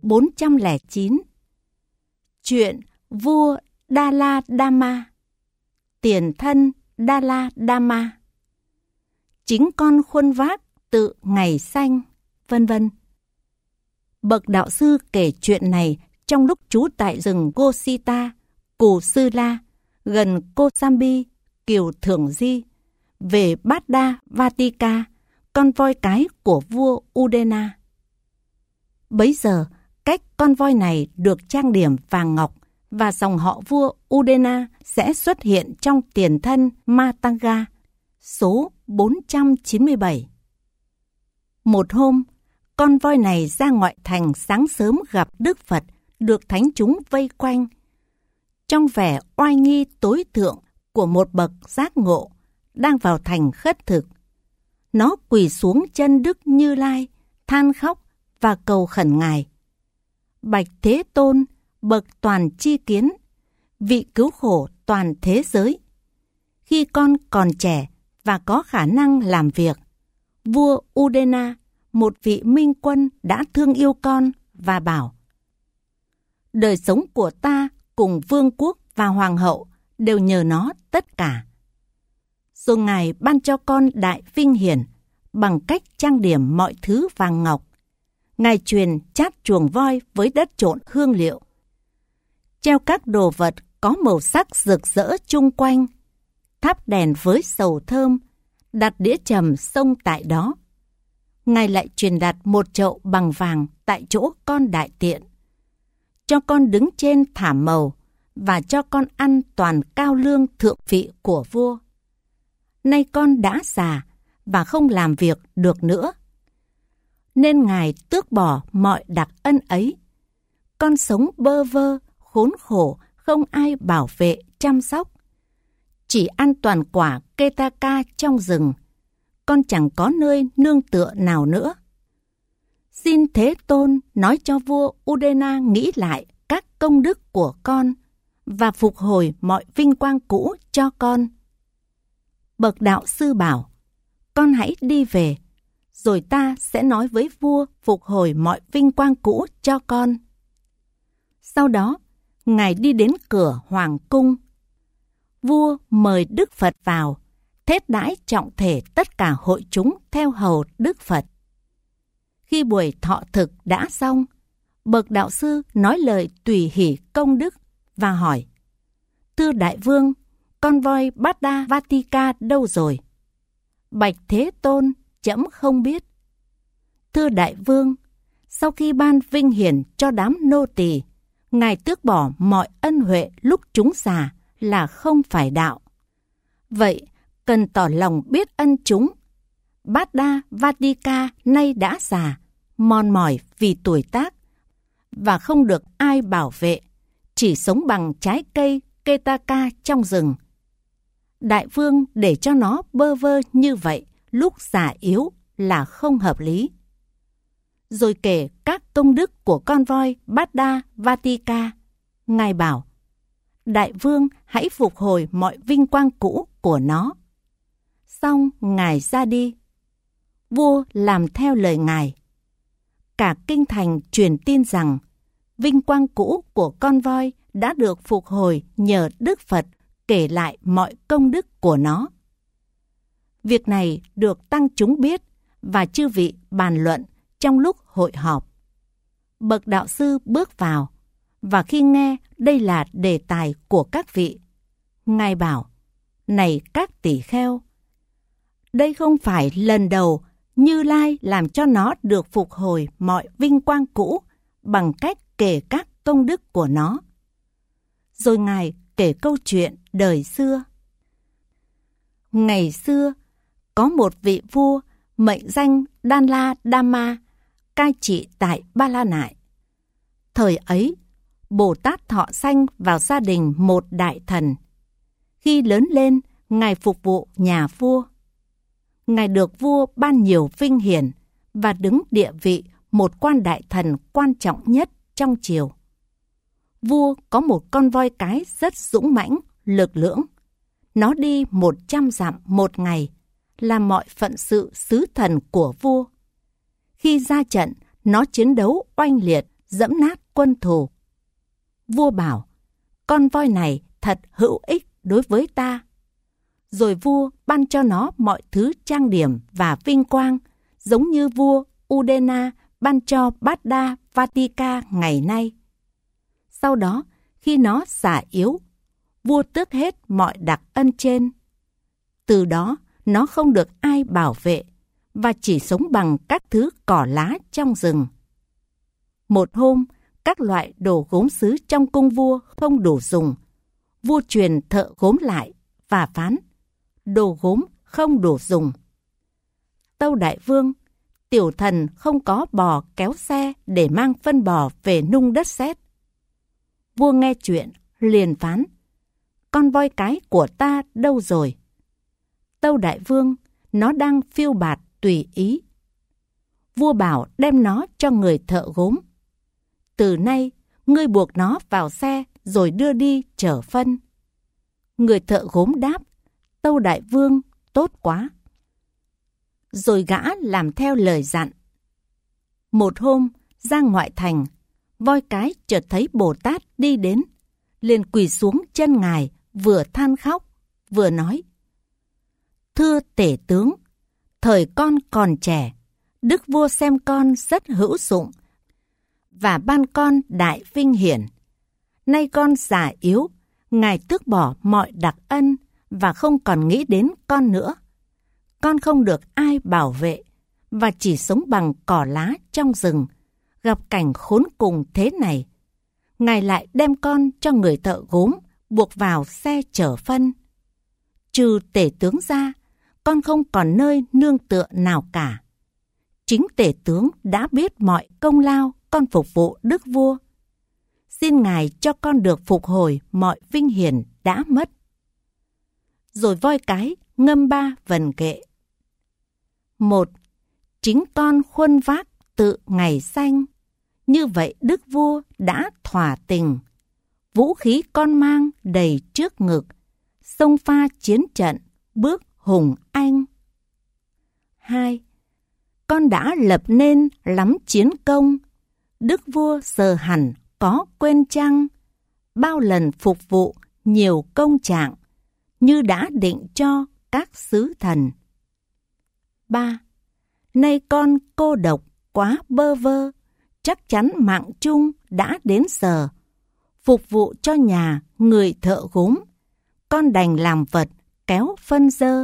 409. Chuyện vua Đa-la Đa-ma, tiền thân Đa-la Đa-ma, chính con khuân vác tự ngày sanh, vân vân. Bậc đạo sư kể chuyện này trong lúc trú tại rừng Gosita, Cù Sư La, gần Kosambi, Kiều Thượng Di, về Bát Đa Vatika, con voi cái của vua Udena. Bấy giờ, cách con voi này được trang điểm vàng ngọc và dòng họ vua Udena sẽ xuất hiện trong tiền thân Matanga, số 497. Một hôm, con voi này ra ngoại thành sáng sớm gặp Đức Phật, được thánh chúng vây quanh. Trong vẻ oai nghi tối thượng của một bậc giác ngộ, đang vào thành khất thực, nó quỳ xuống chân Đức Như Lai, than khóc và cầu khẩn Ngài: Bạch Thế Tôn, bậc toàn tri kiến, vị cứu khổ toàn thế giới, khi con còn trẻ và có khả năng làm việc, vua Udena, một vị minh quân, đã thương yêu con và bảo: đời sống của ta cùng vương quốc và hoàng hậu đều nhờ nó tất cả. Rồi Ngài ban cho con đại vinh hiển bằng cách trang điểm mọi thứ vàng ngọc. Ngài truyền chát chuồng voi với đất trộn hương liệu, treo các đồ vật có màu sắc rực rỡ chung quanh, thắp đèn với sầu thơm, đặt đĩa trầm xông tại đó. Ngài lại truyền đặt một chậu bằng vàng tại chỗ con đại tiện, cho con đứng trên thảm màu và cho con ăn toàn cao lương thượng vị của vua. Nay con đã già và không làm việc được nữa, nên Ngài tước bỏ mọi đặc ân ấy. Con sống bơ vơ, khốn khổ, không ai bảo vệ, chăm sóc. Chỉ ăn toàn quả Ketaka trong rừng, con chẳng có nơi nương tựa nào nữa. Xin Thế Tôn nói cho vua Udena nghĩ lại các công đức của con và phục hồi mọi vinh quang cũ cho con. Bậc đạo sư bảo: con hãy đi về, rồi ta sẽ nói với vua phục hồi mọi vinh quang cũ cho con. Sau đó, Ngài đi đến cửa hoàng cung. Vua mời Đức Phật vào, thết đãi trọng thể tất cả hội chúng theo hầu Đức Phật. Khi buổi thọ thực đã xong, bậc đạo sư nói lời tùy hỷ công đức và hỏi: thưa đại vương, con voi Bát Đa Vatika đâu rồi? Bạch Thế Tôn, trẫm không biết. Thưa đại vương, sau khi ban vinh hiển cho đám nô tỳ, Ngài tước bỏ mọi ân huệ lúc chúng già là không phải đạo. Vậy cần tỏ lòng biết ân chúng. Bát Đa Vatika nay đã già, mòn mỏi vì tuổi tác và không được ai bảo vệ, chỉ sống bằng trái cây Ketaka trong rừng. Đại vương để cho nó bơ vơ như vậy lúc già yếu là không hợp lý. Rồi kể các công đức của con voi Bát Đa Vatika. Ngài bảo: đại vương hãy phục hồi mọi vinh quang cũ của nó. Xong Ngài ra đi. Vua làm theo lời Ngài. Cả kinh thành truyền tin rằng vinh quang cũ của con voi đã được phục hồi nhờ Đức Phật kể lại mọi công đức của nó. Việc này được tăng chúng biết và chư vị bàn luận trong lúc hội họp. Bậc đạo sư bước vào, và khi nghe đây là đề tài của các vị, Ngài bảo: này các tỷ kheo, đây không phải lần đầu Như Lai làm cho nó được phục hồi mọi vinh quang cũ bằng cách kể các công đức của nó. Rồi Ngài kể câu chuyện đời xưa. Ngày xưa, có một vị vua mệnh danh Đa-la Đa-ma cai trị tại Ba La Nại. Thời ấy, Bồ Tát thọ sanh vào gia đình một đại thần. Khi lớn lên, Ngài phục vụ nhà vua. Ngài được vua ban nhiều vinh hiển và đứng địa vị một quan đại thần quan trọng nhất trong triều. Vua có một con voi cái rất dũng mãnh, lực lưỡng. Nó đi 100 dặm một ngày, làm mọi phận sự sứ thần của vua. Khi ra trận, nó chiến đấu oanh liệt, dẫm nát quân thù. Vua bảo, con voi này thật hữu ích đối với ta. Rồi vua ban cho nó mọi thứ trang điểm và vinh quang, giống như vua Udena ban cho Bada Vatika ngày nay. Sau đó, khi nó già yếu, vua tước hết mọi đặc ân trên. Từ đó, nó không được ai bảo vệ và chỉ sống bằng các thứ cỏ lá trong rừng. Một hôm, các loại đồ gốm sứ trong cung vua không đủ dùng. Vua truyền thợ gốm lại và phán, đồ gốm không đủ dùng. Tâu Đại Vương, tiểu thần không có bò kéo xe để mang phân bò về nung đất sét. Vua nghe chuyện, liền phán, con voi cái của ta đâu rồi? Tâu Đại Vương, nó đang phiêu bạt tùy ý. Vua bảo đem nó cho người thợ gốm. Từ nay, ngươi buộc nó vào xe rồi đưa đi chở phân. Người thợ gốm đáp, Tâu Đại Vương, tốt quá. Rồi gã làm theo lời dặn. Một hôm, ra ngoại thành, voi cái chợt thấy Bồ Tát đi đến, liền quỳ xuống chân ngài, vừa than khóc, vừa nói, thưa tể tướng, thời con còn trẻ, đức vua xem con rất hữu dụng và ban con đại vinh hiển. Nay con già yếu, ngài tước bỏ mọi đặc ân và không còn nghĩ đến con nữa. Con không được ai bảo vệ và chỉ sống bằng cỏ lá trong rừng, gặp cảnh khốn cùng thế này. Ngài lại đem con cho người thợ gốm buộc vào xe chở phân. Trừ tể tướng ra, con không còn nơi nương tựa nào cả. Chính tể tướng đã biết mọi công lao con phục vụ đức vua. Xin ngài cho con được phục hồi mọi vinh hiển đã mất. Rồi voi cái ngâm 3 vần kệ. 1. Chính con khuân vác tự ngày xanh, như vậy đức vua đã thỏa tình. Vũ khí con mang đầy trước ngực, xông pha chiến trận bước hùng anh. 2. Con đã lập nên lắm chiến công, đức vua giờ hẳn có quên chăng, bao lần phục vụ nhiều công trạng, như đã định cho các sứ thần. 3. Nay con cô độc quá bơ vơ, chắc chắn mạng chung đã đến giờ, phục vụ cho nhà người thợ gốm, con đành làm vật kéo phân dơ.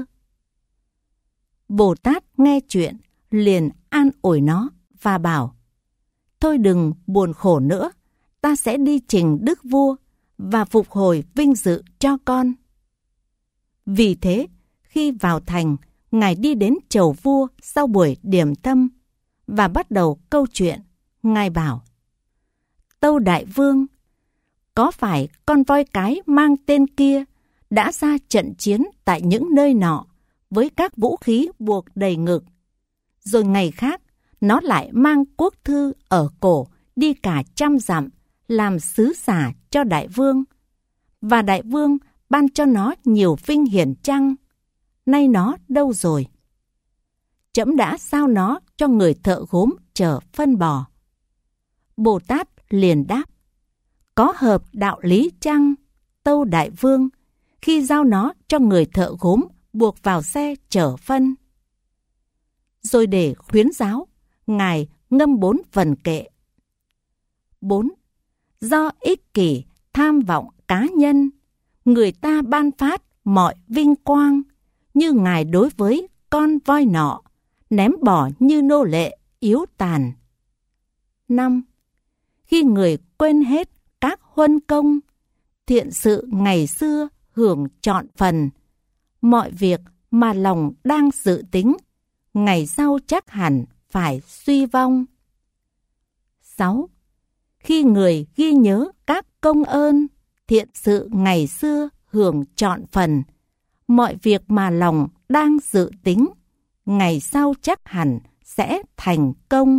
Bồ Tát nghe chuyện, liền an ủi nó và bảo, thôi đừng buồn khổ nữa, ta sẽ đi trình đức vua và phục hồi vinh dự cho con. Vì thế, khi vào thành, ngài đi đến chầu vua sau buổi điểm tâm và bắt đầu câu chuyện. Ngài bảo, Tâu Đại Vương, có phải con voi cái mang tên kia đã ra trận chiến tại những nơi nọ với các vũ khí buộc đầy ngực, rồi ngày khác nó lại mang quốc thư ở cổ đi cả 100 dặm làm sứ giả cho đại vương, và đại vương ban cho nó nhiều vinh hiển chăng? Nay nó đâu rồi? Trẫm đã giao nó cho người thợ gốm chở phân bò. Bồ Tát liền đáp, có hợp đạo lý chăng, Tâu Đại Vương, khi giao nó cho người thợ gốm buộc vào xe chở phân? Rồi để khuyến giáo, ngài ngâm 4 vần kệ. 4. Do ích kỷ, tham vọng cá nhân, người ta ban phát mọi vinh quang, như ngài đối với con voi nọ, ném bỏ như nô lệ yếu tàn. 5. Khi người quên hết các huân công, thiện sự ngày xưa hưởng trọn phần, mọi việc mà lòng đang dự tính, ngày sau chắc hẳn phải suy vong. 6. Khi người ghi nhớ các công ơn, thiện sự ngày xưa hưởng trọn phần, mọi việc mà lòng đang dự tính, ngày sau chắc hẳn sẽ thành công.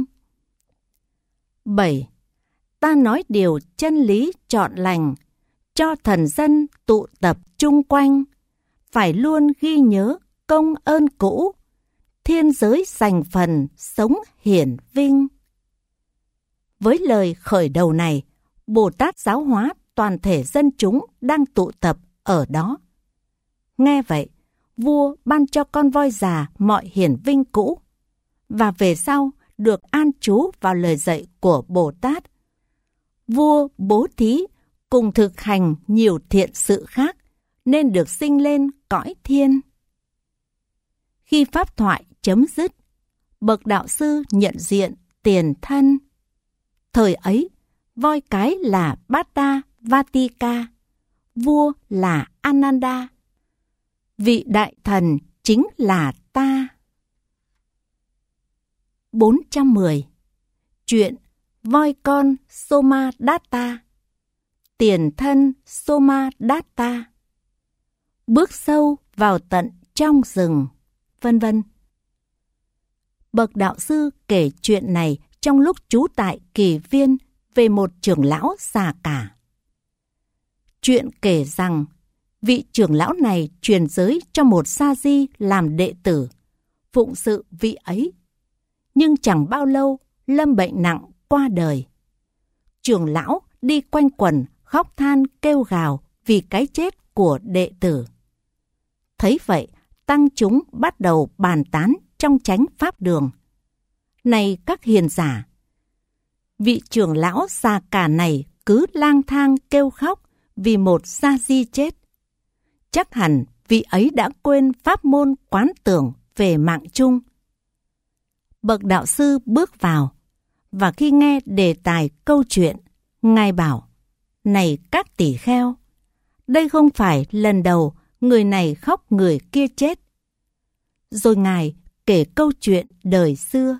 7. Ta nói điều chân lý trọn lành, cho thần dân tụ tập chung quanh, phải luôn ghi nhớ công ơn cũ, thiên giới dành phần sống hiển vinh. Với lời khởi đầu này, Bồ Tát giáo hóa toàn thể dân chúng đang tụ tập ở đó. Nghe vậy, vua ban cho con voi già mọi hiển vinh cũ, và về sau được an trú vào lời dạy của Bồ Tát. Vua bố thí cùng thực hành nhiều thiện sự khác nên được sinh lên cõi thiên. Khi pháp thoại chấm dứt, bậc đạo sư nhận diện tiền thân. Thời ấy, voi cái là Bhatta Vatika, vua là Ananda. Vị đại thần chính là ta. 410. Chuyện voi con Somadatta, tiền thân Somadatta, bước sâu vào tận trong rừng, vân vân. Bậc đạo sư kể chuyện này trong lúc trú tại Kỳ Viên về một trưởng lão già cả. Chuyện kể rằng vị trưởng lão này truyền giới cho một sa di làm đệ tử, phụng sự vị ấy. Nhưng chẳng bao lâu lâm bệnh nặng qua đời. Trưởng lão đi quanh quẩn khóc than kêu gào vì cái chết của đệ tử. Thấy vậy, tăng chúng bắt đầu bàn tán trong chánh pháp đường. Này các hiền giả, vị trưởng lão già cả này cứ lang thang kêu khóc vì một sa di chết. Chắc hẳn vị ấy đã quên pháp môn quán tưởng về mạng chung. Bậc đạo sư bước vào, và khi nghe đề tài câu chuyện, Ngài bảo: này các tỷ kheo, đây không phải lần đầu người này khóc người kia chết. Rồi Ngài kể câu chuyện đời xưa.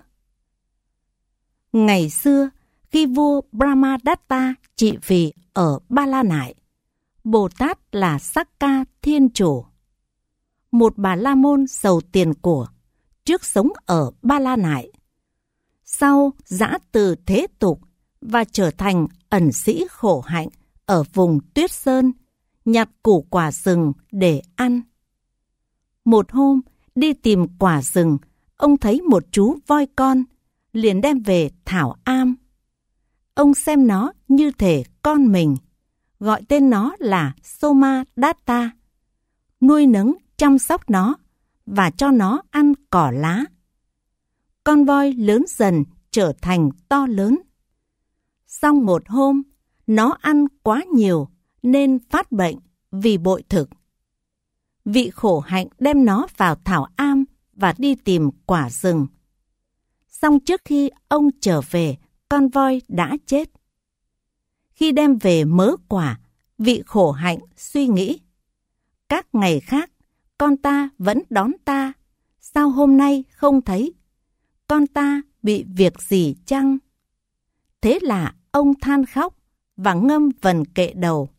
Ngày xưa, khi vua Brahmadatta trị vì ở Ba La Nại, Bồ Tát là Sakka Thiên Chủ. Một bà la môn giàu tiền của, trước sống ở Ba La Nại. Sau giã từ thế tục và trở thành ẩn sĩ khổ hạnh ở vùng Tuyết Sơn, nhặt củ quả rừng để ăn. Một hôm, đi tìm quả rừng, ông thấy một chú voi con, liền đem về thảo am. Ông xem nó như thể con mình, gọi tên nó là Somadatta, nuôi nấng chăm sóc nó và cho nó ăn cỏ lá. Con voi lớn dần trở thành to lớn. Xong một hôm, nó ăn quá nhiều nên phát bệnh vì bội thực. Vị khổ hạnh đem nó vào thảo am và đi tìm quả rừng. Xong trước khi ông trở về, con voi đã chết. Khi đem về mớ quả, vị khổ hạnh suy nghĩ: các ngày khác, con ta vẫn đón ta, sao hôm nay không thấy? Con ta bị việc gì chăng? Thế là ông than khóc và ngâm vần kệ đầu.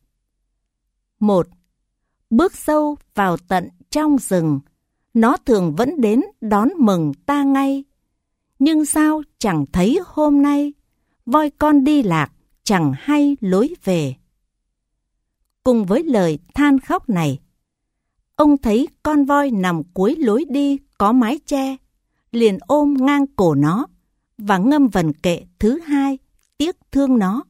1. Bước sâu vào tận trong rừng, nó thường vẫn đến đón mừng ta ngay. Nhưng sao chẳng thấy hôm nay, voi con đi lạc chẳng hay lối về. Cùng với lời than khóc này, ông thấy con voi nằm cuối lối đi có mái che, liền ôm ngang cổ nó và ngâm vần kệ thứ hai, tiếc thương nó.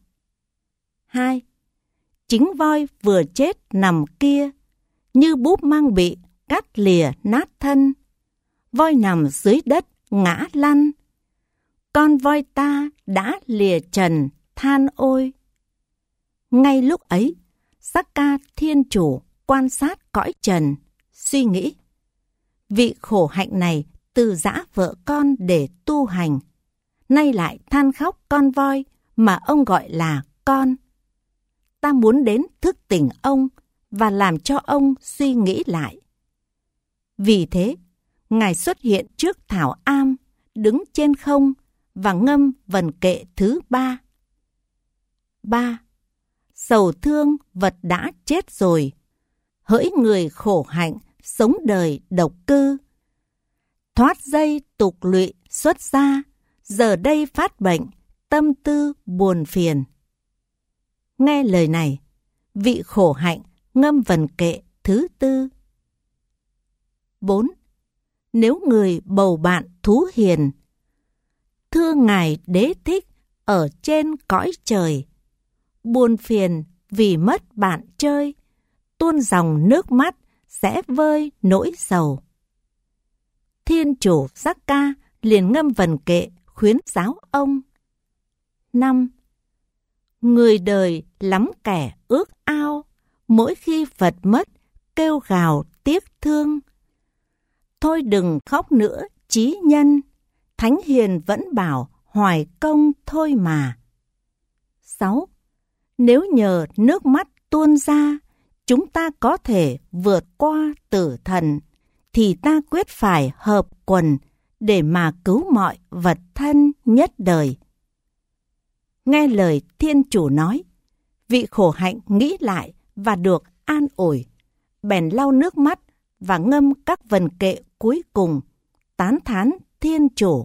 2. Chính voi vừa chết nằm kia, như búp mang bị cắt lìa nát thân. Voi nằm dưới đất ngã lăn, con voi ta đã lìa trần than ôi. Ngay lúc ấy, Sakka Thiên Chủ quan sát cõi trần, suy nghĩ: vị khổ hạnh này từ giã vợ con để tu hành, nay lại than khóc con voi mà ông gọi là con. Ta muốn đến thức tỉnh ông và làm cho ông suy nghĩ lại. Vì thế, Ngài xuất hiện trước thảo am, đứng trên không và ngâm vần kệ thứ 3. 3. Sầu thương vật đã chết rồi, hỡi người khổ hạnh sống đời độc cư. Thoát dây tục lụy xuất ra, giờ đây phát bệnh, tâm tư buồn phiền. Nghe lời này, vị khổ hạnh ngâm vần kệ thứ 4. 4. Nếu người bầu bạn thú hiền, thưa Ngài Đế Thích ở trên cõi trời. Buồn phiền vì mất bạn chơi, tuôn dòng nước mắt sẽ vơi nỗi sầu. Thiên chủ Giác-ca liền ngâm vần kệ khuyến giáo ông. 5. Người đời lắm kẻ ước ao, mỗi khi vật mất kêu gào tiếc thương. Thôi đừng khóc nữa chí nhân, thánh hiền vẫn bảo hoài công thôi mà. 6. Nếu nhờ nước mắt tuôn ra, chúng ta có thể vượt qua tử thần, thì ta quyết phải hợp quần để mà cứu mọi vật thân nhất đời. Nghe lời thiên chủ nói, vị khổ hạnh nghĩ lại và được an ủi, bèn lau nước mắt và ngâm các vần kệ cuối cùng, tán thán thiên chủ.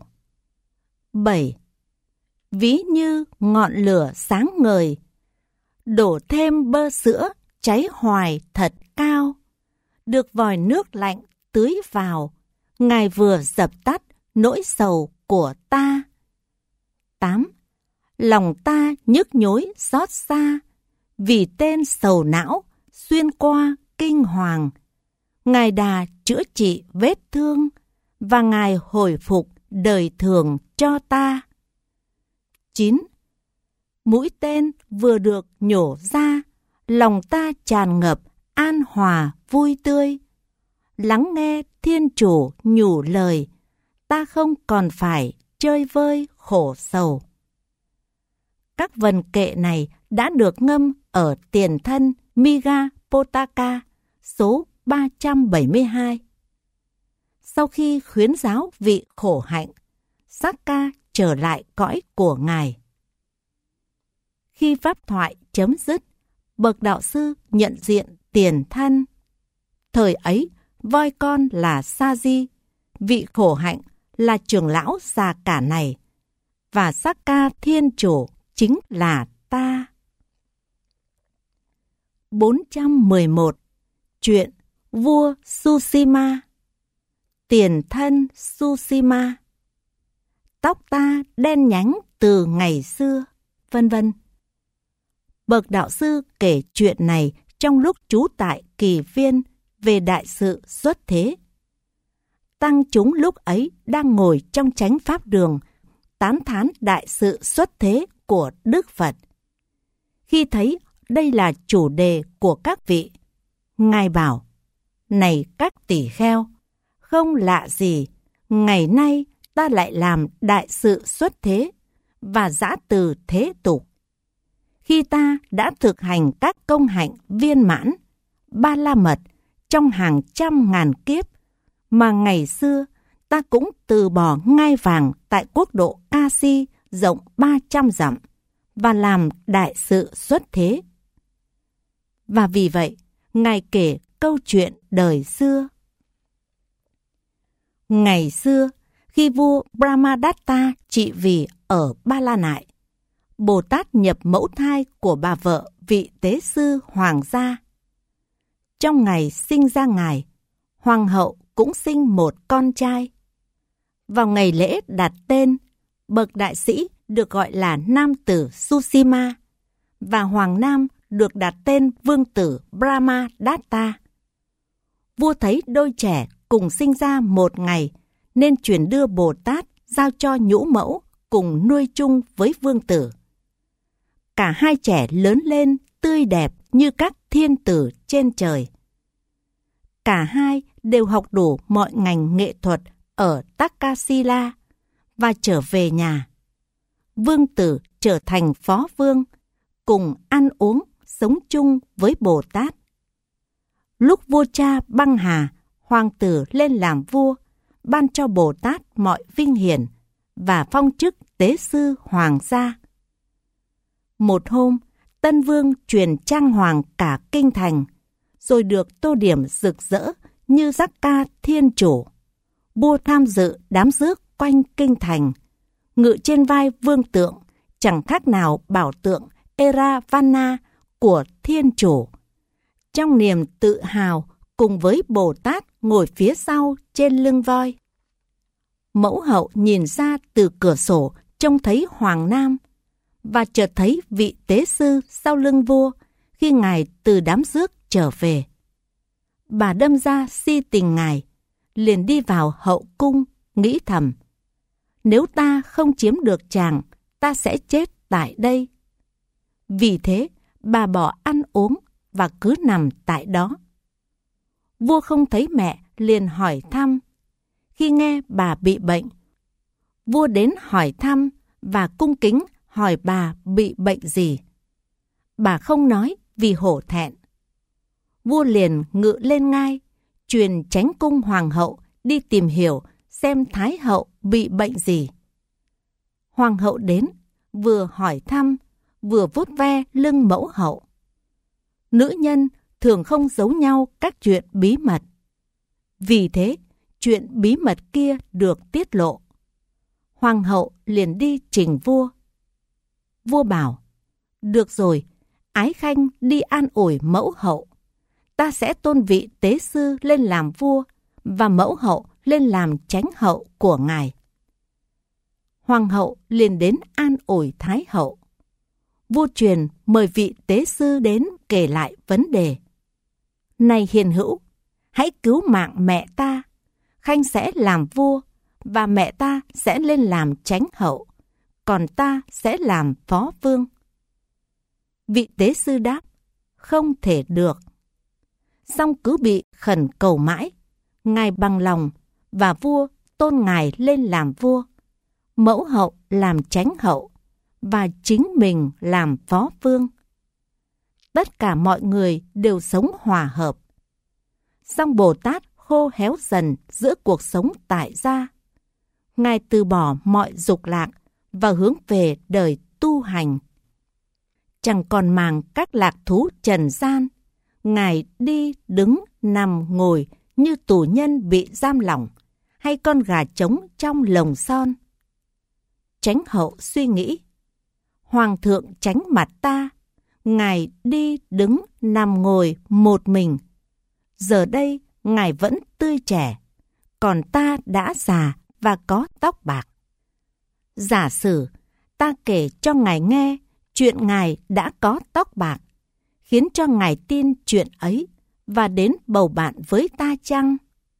7. Ví như ngọn lửa sáng ngời, đổ thêm bơ sữa cháy hoài thật cao, được vòi nước lạnh tưới vào, Ngài vừa dập tắt nỗi sầu của ta. 8. Lòng ta nhức nhối xót xa, vì tên sầu não xuyên qua kinh hoàng. Ngài đà chữa trị vết thương, và Ngài hồi phục đời thường cho ta. 9. Mũi tên vừa được nhổ ra, lòng ta tràn ngập an hòa vui tươi. Lắng nghe thiên chủ nhủ lời, ta không còn phải chơi vơi khổ sầu. Các vần kệ này đã được ngâm ở tiền thân Miga-Potaka số 372. Sau khi khuyến giáo vị khổ hạnh, Giác-ca trở lại cõi của Ngài. Khi pháp thoại chấm dứt, bậc đạo sư nhận diện tiền thân. Thời ấy, voi con là Sa-di, vị khổ hạnh là trưởng lão già cả này, và Giác-ca thiên chủ chính là ta. 411. Chuyện vua Sushima. Tiền thân Sushima. Tóc ta đen nhánh từ ngày xưa, vân vân. Bậc đạo sư kể chuyện này trong lúc trú tại Kỳ Viên về đại sự xuất thế. Tăng chúng lúc ấy đang ngồi trong chánh pháp đường, tán thán đại sự xuất thế của Đức Phật. Khi thấy đây là chủ đề của các vị, Ngài bảo: này các tỳ kheo, không lạ gì, ngày nay ta lại làm đại sự xuất thế và giã từ thế tục. Khi ta đã thực hành các công hạnh viên mãn, ba la mật trong hàng trăm ngàn kiếp, mà ngày xưa ta cũng từ bỏ ngai vàng tại quốc độ Kasi rộng 300 dặm và làm đại sự xuất thế. Và vì vậy, Ngài kể câu chuyện đời xưa. Ngày xưa, khi vua Brahmadatta trị vì ở Ba La Nại, Bồ Tát nhập mẫu thai của bà vợ vị tế sư hoàng gia. Trong ngày sinh ra Ngài, hoàng hậu cũng sinh một con trai. Vào ngày lễ đặt tên, bậc đại sĩ được gọi là nam tử Sushima và hoàng nam được đặt tên vương tử Brahmadatta. Vua thấy đôi trẻ cùng sinh ra một ngày nên chuyển đưa Bồ Tát giao cho nhũ mẫu cùng nuôi chung với vương tử. Cả hai trẻ lớn lên tươi đẹp như các thiên tử trên trời. Cả hai đều học đủ mọi ngành nghệ thuật ở Takasila và trở về nhà. Vương tử trở thành phó vương, cùng ăn uống, sống chung với Bồ Tát. Lúc vua cha băng hà, hoàng tử lên làm vua, ban cho Bồ Tát mọi vinh hiển và phong chức tế sư hoàng gia. Một hôm, Tân Vương truyền trang hoàng cả kinh thành, rồi được tô điểm rực rỡ như Giác-ca thiên chủ. Vua tham dự đám rước quanh kinh thành, ngự trên vai vương tượng, chẳng khác nào bảo tượng Eravana của thiên chủ. Trong niềm tự hào, cùng với Bồ Tát ngồi phía sau trên lưng voi. Mẫu hậu nhìn ra từ cửa sổ trông thấy hoàng nam, và chợt thấy vị tế sư sau lưng vua khi ngài từ đám rước trở về. Bà đâm ra si tình ngài, liền đi vào hậu cung, nghĩ thầm: nếu ta không chiếm được chàng, ta sẽ chết tại đây. Vì thế, bà bỏ ăn uống và cứ nằm tại đó. Vua không thấy mẹ, liền hỏi thăm. Khi nghe bà bị bệnh, vua đến hỏi thăm và cung kính hỏi bà bị bệnh gì. Bà không nói vì hổ thẹn. Vua liền ngự lên ngai, truyền chánh cung hoàng hậu đi tìm hiểu xem thái hậu bị bệnh gì. Hoàng hậu đến, vừa hỏi thăm, vừa vuốt ve lưng mẫu hậu. Nữ nhân thường không giấu nhau các chuyện bí mật. Vì thế, chuyện bí mật kia được tiết lộ. Hoàng hậu liền đi trình vua. Vua bảo: được rồi, ái khanh đi an ủi mẫu hậu. Ta sẽ tôn vị tế sư lên làm vua và mẫu hậu lên làm chánh hậu của ngài. Hoàng hậu liền đến an ủi thái hậu. Vua truyền mời vị tế sư đến kể lại vấn đề. Này hiền hữu, hãy cứu mạng mẹ ta. Khanh sẽ làm vua và mẹ ta sẽ lên làm chánh hậu, còn ta sẽ làm phó vương. Vị tế sư đáp: không thể được. Song cứ bị khẩn cầu mãi, ngài bằng lòng và vua tôn ngài lên làm vua, mẫu hậu làm chánh hậu và chính mình làm phó vương. Tất cả mọi người đều sống hòa hợp. Song Bồ Tát khô héo dần giữa cuộc sống tại gia. Ngài từ bỏ mọi dục lạc và hướng về đời tu hành. Chẳng còn màng các lạc thú trần gian, ngài đi đứng nằm ngồi như tù nhân bị giam lỏng hay con gà trống trong lồng son. Chánh hậu suy nghĩ: Hoàng thượng tránh mặt ta, ngài đi đứng nằm ngồi một mình. Giờ đây ngài vẫn tươi trẻ, còn ta đã già và có tóc bạc. Giả sử ta kể cho ngài nghe chuyện ngài đã có tóc bạc, khiến cho ngài tin chuyện ấy và đến bầu bạn với ta chăng?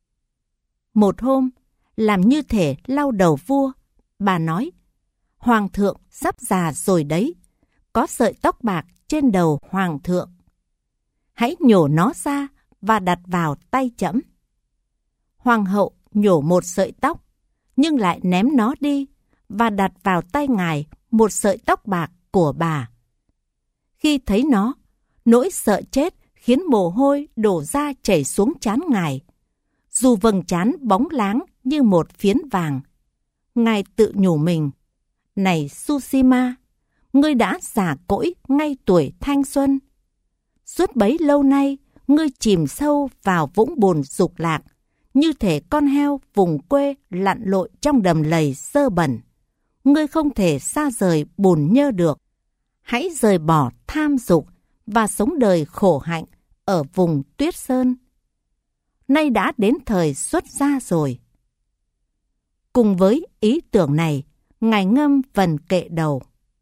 Một hôm, làm như thể lau đầu vua, bà nói: Hoàng thượng sắp già rồi đấy, có sợi tóc bạc trên đầu hoàng thượng. Hãy nhổ nó ra và đặt vào tay trẫm. Hoàng hậu nhổ một sợi tóc, nhưng lại ném nó đi và đặt vào tay ngài một sợi tóc bạc của bà. Khi thấy nó, nỗi sợ chết khiến mồ hôi đổ ra chảy xuống trán ngài. Dù vầng trán bóng láng như một phiến vàng, ngài tự nhủ mình: Này Susima, ngươi đã già cỗi ngay tuổi thanh xuân. Suốt bấy lâu nay, ngươi chìm sâu vào vũng bùn dục lạc, như thể con heo vùng quê lặn lội trong đầm lầy dơ bẩn. Ngươi không thể xa rời bùn nhơ được. Hãy rời bỏ tham dục và sống đời khổ hạnh ở vùng tuyết sơn. Nay đã đến thời xuất gia rồi. Cùng với ý tưởng này, ngài ngâm vần kệ đầu.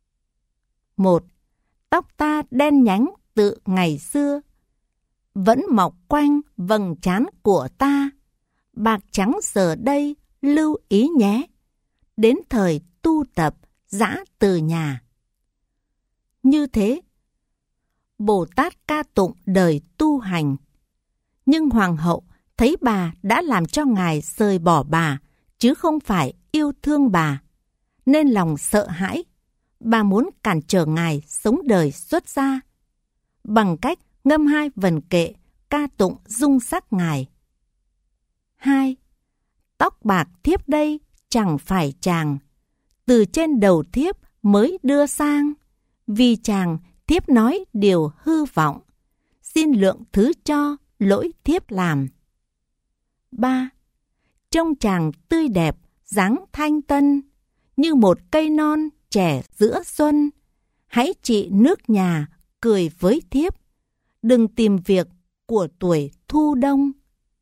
1. Tóc ta đen nhánh tự ngày xưa, vẫn mọc quanh vầng trán của ta. Bạc trắng giờ đây lưu ý nhé, đến thời tu tập giã từ nhà. Như thế, Bồ Tát ca tụng đời tu hành. Nhưng hoàng hậu thấy bà đã làm cho ngài rời bỏ bà, chứ không phải yêu thương bà, nên lòng sợ hãi. Bà muốn cản trở ngài sống đời xuất gia bằng cách ngâm 2 vần kệ ca tụng dung sắc ngài. 2. Tóc bạc thiếp đây chẳng phải chàng, từ trên đầu thiếp mới đưa sang. Vì chàng thiếp nói điều hư vọng, xin lượng thứ cho lỗi thiếp làm. 3. Trông chàng tươi đẹp, dáng thanh tân, như một cây non trẻ giữa xuân. Hãy trị nước nhà, cười với thiếp, đừng tìm việc của tuổi thu đông.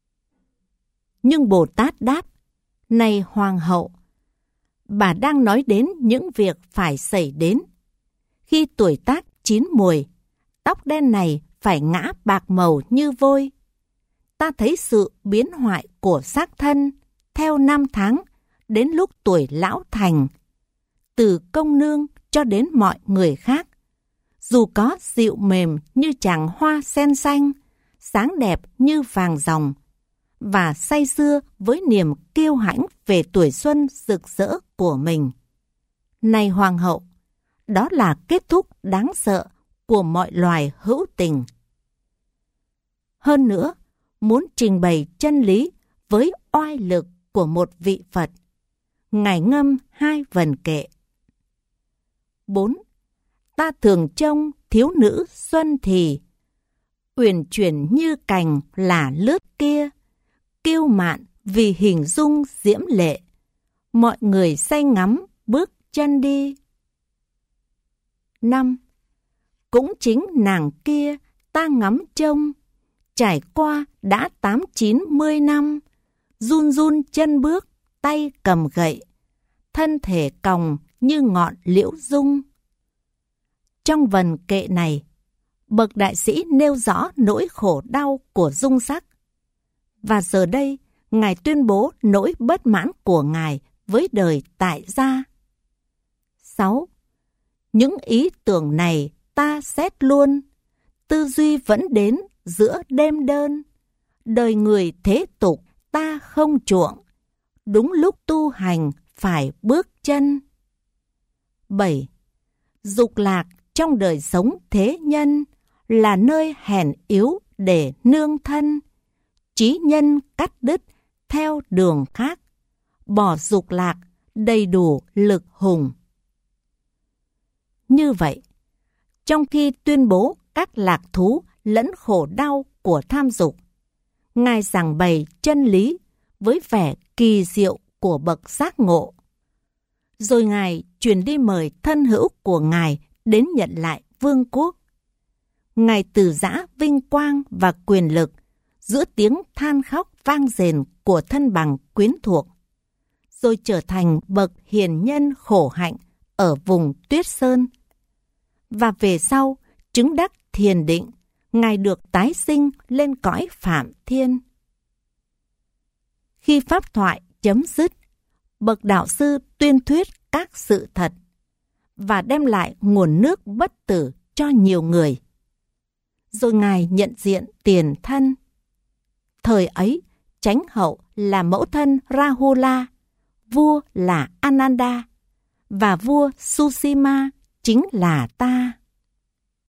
Nhưng Bồ Tát đáp: Này hoàng hậu, bà đang nói đến những việc phải xảy đến. Khi tuổi tác chín muồi, tóc đen này phải ngã bạc màu như vôi. Ta thấy sự biến hoại của xác thân theo năm tháng đến lúc tuổi lão thành, từ công nương cho đến mọi người khác. Dù có dịu mềm như chàng hoa sen xanh, sáng đẹp như vàng ròng, và say sưa với niềm kiêu hãnh về tuổi xuân rực rỡ của mình. Này hoàng hậu, đó là kết thúc đáng sợ của mọi loài hữu tình. Hơn nữa, muốn trình bày chân lý với oai lực của một vị Phật, Ngài ngâm 2 vần kệ. 4. Ta thường trông thiếu nữ xuân thì, uyển chuyển như cành là lướt kia, kiêu mạn vì hình dung diễm lệ, mọi người say ngắm bước chân đi. 5. Cũng chính nàng kia ta ngắm trông, trải qua đã 8-9 năm, run run chân bước, tay cầm gậy, thân thể còng như ngọn liễu dung. Trong vần kệ này, bậc đại sĩ nêu rõ nỗi khổ đau của dung sắc. Và giờ đây, Ngài tuyên bố nỗi bất mãn của Ngài với đời tại gia. 6. Những ý tưởng này ta xét luôn, tư duy vẫn đến giữa đêm đơn. Đời người thế tục ta không chuộng, đúng lúc tu hành phải bước chân. 7. Dục lạc trong đời sống thế nhân là nơi hèn yếu để nương thân. Trí nhân cắt đứt theo đường khác, bỏ dục lạc đầy đủ lực hùng. Như vậy, trong khi tuyên bố các lạc thú lẫn khổ đau của tham dục, Ngài giảng bày chân lý với vẻ kỳ diệu của bậc giác ngộ. Rồi Ngài truyền đi mời thân hữu của Ngài đến nhận lại vương quốc. Ngài từ giã vinh quang và quyền lực giữa tiếng than khóc vang dền của thân bằng quyến thuộc, rồi trở thành bậc hiền nhân khổ hạnh ở vùng Tuyết Sơn. Và về sau, chứng đắc thiền định, Ngài được tái sinh lên cõi Phạm Thiên. Khi pháp thoại chấm dứt, bậc đạo sư tuyên thuyết các sự thật và đem lại nguồn nước bất tử cho nhiều người. Rồi Ngài nhận diện tiền thân. Thời ấy, chánh hậu là mẫu thân Rahula, vua là Ananda, và vua Susima chính là ta.